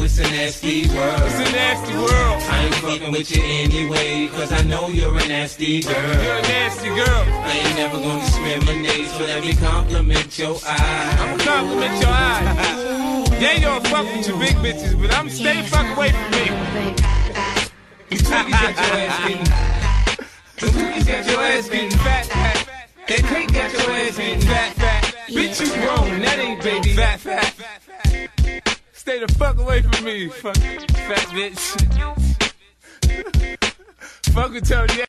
it's a nasty world. It's a nasty world. I ain't fucking with you anyway, cause I know you're a nasty girl. You're a nasty girl. I ain't never gonna discriminate, so let me compliment your eyes. I'ma compliment your eyes. Yeah, you don't fuck with your big bitches, but I'm stay fuck away from me. These cookies got your ass getting. Them cookies got your ass getting fat, fat. That cake got your ass getting fat, fat. Bitch, you grown, that ain't baby. Fat, fat. Stay the fuck away from me, fuck fat bitch. Fuck with Tony.